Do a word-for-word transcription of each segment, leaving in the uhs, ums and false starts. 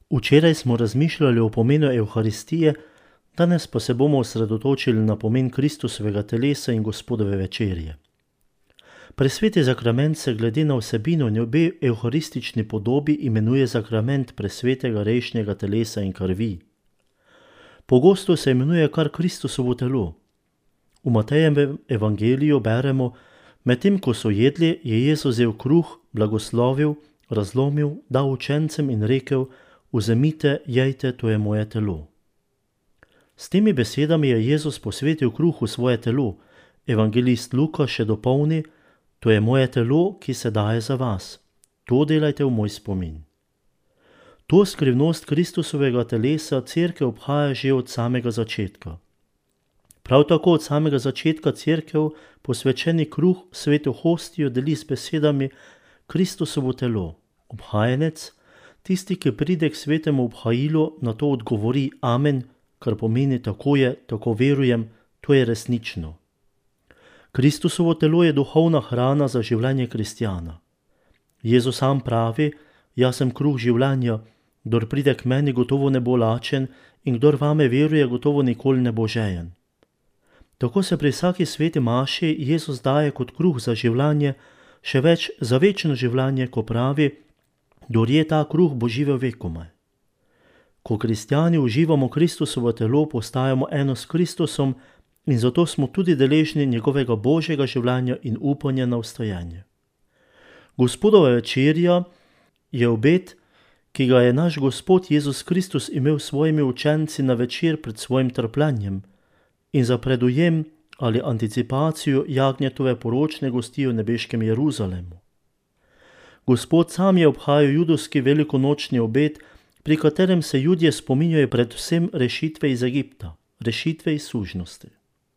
Včeraj smo razmišljali o pomenu Evharistije, danes pa se bomo osredotočili na pomen Kristusovega telesa in Gospodove večerje. Presveti zakrament se glede na vsebino in obe evharistični podobi imenuje zakrament presvetega rešnjega telesa in krvi. Pogosto se imenuje kar Kristusovo telo. V Matejevem evangeliju beremo: medtem ko so jedli, je Jezus vzel kruh, blagoslovil, razlomil, dal učencem in rekel: vzemite, jejte, to je moje telo. S temi besedami je Jezus posvetil kruhu svoje telo. Evangelist Luka še dopolni: to je moje telo, ki se daje za vas. To delajte v moj spomin. To skrivnost Kristusovega telesa cerkev obhaja že od samega začetka. Prav tako od samega začetka cerkev posvečeni kruh, sveto hostijo, deli s besedami Kristusovo telo. Obhajenec, tisti, ki pride k svetemu obhajilu, na to odgovori amen, kar pomeni tako je, tako verujem, to je resnično. Kristusovo telo je duhovna hrana za življenje kristjana. Jezus sam pravi: jaz sem kruh življenja, kdor pride k meni, gotovo ne bo lačen, in kdor vame veruje, gotovo nikoli ne bo žejen. Tako se pri vsaki sveti maši Jezus daje kot kruh za življenje, še več za večno življenje, ko pravi: kdor je ta kruh, bo živel vekomaj. Ko kristjani uživamo Kristusovo telo, postajamo eno s Kristusom in zato smo tudi deležni njegovega božjega življenja in upanja na obstajanje. Gospodova večerja je obet, ki ga je naš Gospod Jezus Kristus imel s svojimi učenci na večer pred svojim trpljenjem in za predujem ali anticipacijo jagnjetove poročne gosti v nebeškem Jeruzalemu. Gospod sam je obhajal judovski velikonočni obed, pri katerem se Judje spominjajo predvsem rešitve iz Egipta, rešitve iz sužnosti.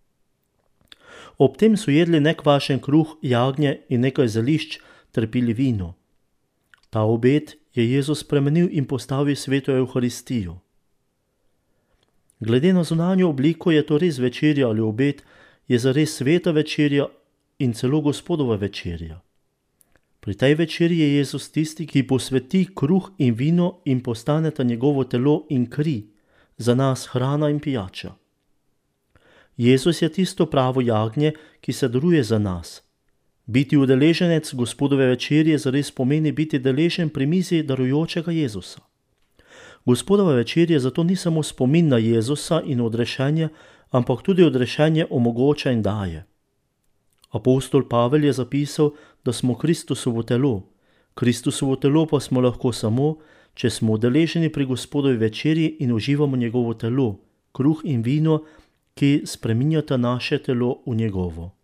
Ob tem so jedli nekvašen kruh, jagnje in nekaj zelišč ter pili vino. Ta obed je Jezus spremenil in postavil sveto Evharistijo. Glede na zunanjo obliko je to res večerja ali obed, je zares sveta večerja in celo Gospodova večerja. Pri tej večerji je Jezus tisti, ki posveti kruh in vino in postaneta njegovo telo in kri, za nas hrana in pijača. Jezus je tisto pravo jagnje, ki se daruje za nas. Biti udeleženec Gospodove večerje zares pomeni biti deležen pri mizi darujočega Jezusa. Gospodova večerja zato ni samo spomin na Jezusa in odrešenje, ampak tudi odrešenje omogoča in daje. Apostol Pavel je zapisal, da smo Kristusovo telo. Kristusovo telo pa smo lahko samo, če smo udeleženi pri Gospodovi večerji in uživamo njegovo telo, kruh in vino, ki spreminjata naše telo v njegovo.